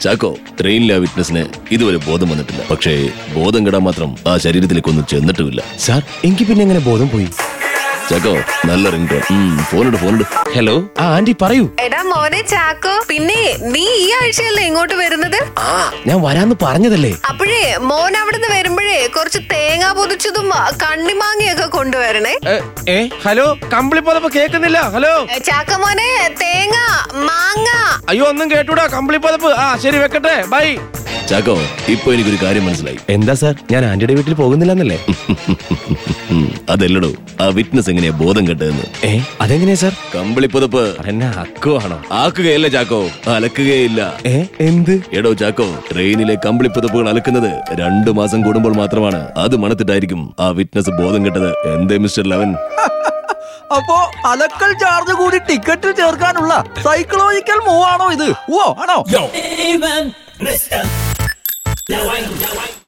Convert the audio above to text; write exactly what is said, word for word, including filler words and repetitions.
ചാക്കോ, ട്രെയിനിലെ ആ വിറ്റ്നസിന് ഇതുവരെ ബോധം വന്നിട്ടില്ല. പക്ഷേ ബോധം കെടാൻ മാത്രം ആ ശരീരത്തിലേക്കൊന്നും ചെന്നിട്ടുമില്ല. സാർ, എനിക്ക് പിന്നെ എങ്ങനെ ബോധം പോയി? ചാക്കോ, നല്ല റിംഗ് ടോൺ. ഫോണിട് ഫോണിട്. ഹലോ, ആ ആന്റി പറയൂ. എടാ മോനെ ചാക്കോ, പിന്നെ നീ ഈ ആഴ്ചയല്ലേ ഇങ്ങോട്ട് വരുന്നത്? ആ, ഞാൻ വരാന്ന് പറഞ്ഞതല്ലേ. അപ്പോഴേ മോൻ അവിടുന്ന് വരുമ്പോഴേ കുറച്ച് തേങ്ങ പൊതിച്ചതും കണ്ണിമാങ്ങയൊക്കെ കൊണ്ടുവരണേ. ഏ ഹലോ, കമ്പിളിപ്പതപ്പ് കേൾക്കുന്നില്ല. ഹലോ ചാക്ക മോനെ, തേങ്ങ മാങ്ങ. അയ്യോ, ഒന്നും കേട്ടൂടാ. കമ്പിളിപ്പതപ്പ്. ആ ശരി, വെക്കട്ടെ. ബൈ. ചാക്കോ, ഇപ്പൊ എനിക്കൊരു കാര്യം മനസ്സിലായി. എന്താ സാർ? ഞാൻ ആന്റിയുടെ വീട്ടിൽ പോകുന്നില്ലെന്നല്ലേ? അതല്ലടോ, ആ വിറ്റ്നസ് എങ്ങനെയാ ബോധം കെട്ടതെന്ന്. ഏ അതെങ്ങനെയാ സാർ? കമ്പിളിപ്പുതപ്പ് എന്നെ അക്കുവാണോ? ആക്കുകയല്ല ചാക്കോ, അലക്കുകയില്ല. ഏ എന്ത്? എടോ ചാക്കോ, ട്രെയിനിലെ കമ്പിളിപ്പുതപ്പുകൾ അലക്കുന്നത് രണ്ടു മാസം കൂടുമ്പോൾ മാത്രമാണ്. അത് മണത്തിട്ടായിരിക്കും ആ വിറ്റ്നസ് ബോധം കെട്ടത്. എന്തേ മിസ്റ്റർ ലവൻ? അപ്പോ അലക്കൽ ചാർജ് കൂടി ടിക്കറ്റിൽ ചേർക്കാനുള്ള സൈക്കോളജിക്കൽ മൂവ് ആണോ ഇത്? ഓ ആണോ?